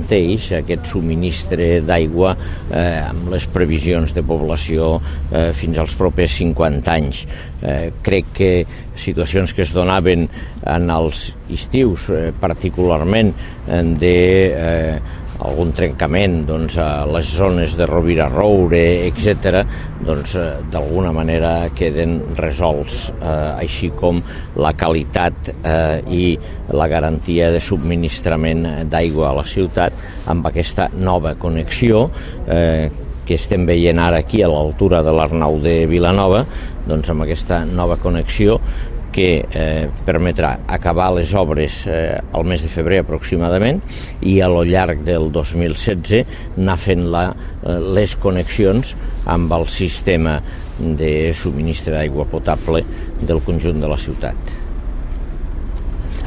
garanteix aquest subministre d'aigua amb les previsions de població fins als propers 50 anys. Crec que situacions que es donaven en els estius, particularment algun trencament a les zones de Rovira Roure, etc., d'alguna manera queden resolts, així com la qualitat i la garantia de subministrament d'aigua a la ciutat amb aquesta nova connexió que estem veient ara aquí a l'altura de l'Arnau de Vilanova, amb aquesta nova connexió que permetrà acabar les obres al mes de febrer aproximadament i a lo llarg del 2016 anar fent les connexions amb el sistema de subministre d'aigua potable del conjunt de la ciutat.